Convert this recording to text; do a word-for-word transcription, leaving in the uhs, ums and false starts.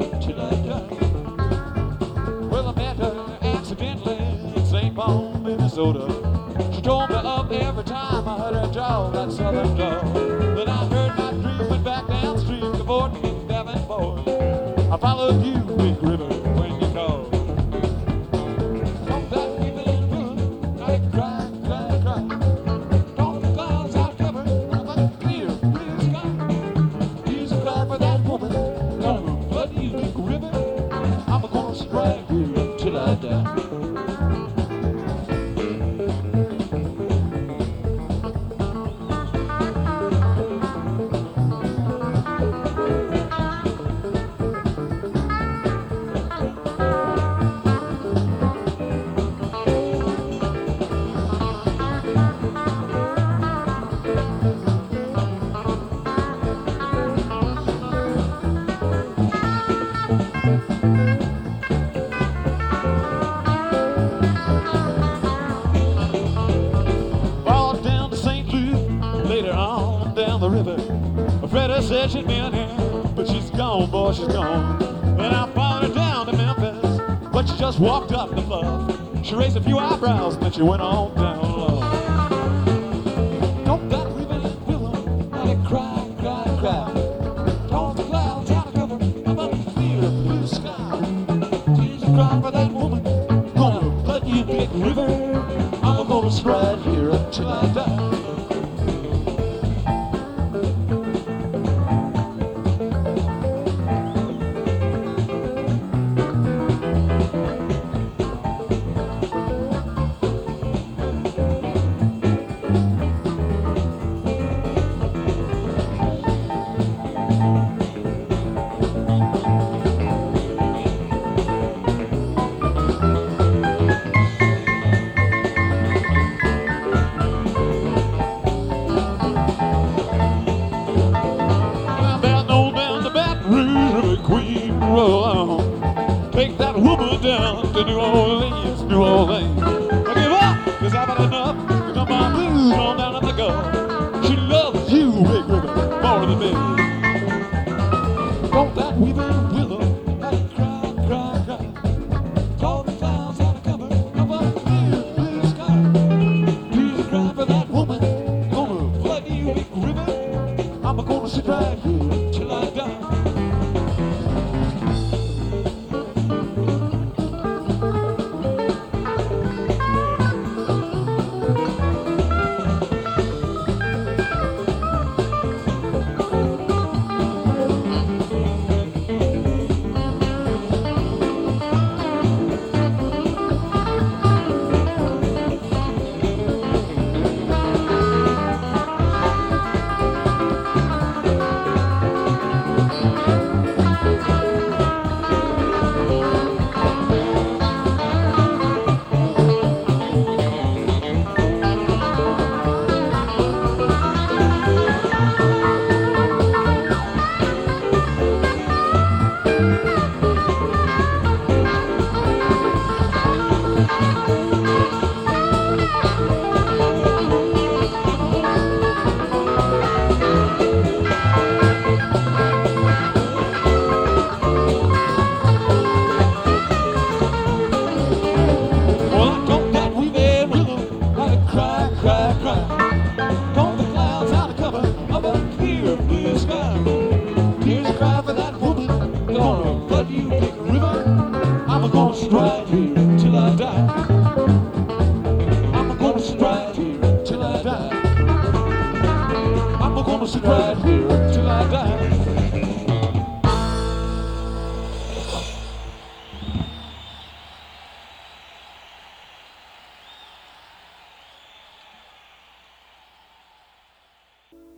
till I die. Well, I met her accidentally in Saint Paul, Minnesota. She told me of every time I heard her draw that southern drawl. Then I heard my dream went back down the street to Fort Davenport. I followed you, Big River, when you called. Don't that people in Philly, I cry, cry, cry. Don't the clouds out cover, I'm a clear, clear sky. Here's a cry for that woman, gonna flood you, Big River. I'm gonna strike you till I die. The river. Freda said she'd been here, but she's gone, boy, she's gone. And I followed her down to Memphis, but she just walked up the bluff. She raised a few eyebrows, and then she went on down low. Don't that river willow, let it cry, cry, cry. All the clouds out of cover, I'm up the clear blue sky. Tears cry for that woman, gonna flood you, Big River. I'm gonna stride here until I die. Roll on. Take that woman down to New Orleans, New Orleans. I give up, cause I've had enough. Come on, blues on down to the Gulf. She loves you, Big River, more than me. Don't that weeping willow, let it cry, cry, cry. All the clouds out of cover, up a clear blue sky. Please cry for that woman, gonna flood you, Big River. I'm gonna sit right here till I die. I'm gonna stride here till I die. I'm gonna stride here till I die. I'm gonna stride here till I die.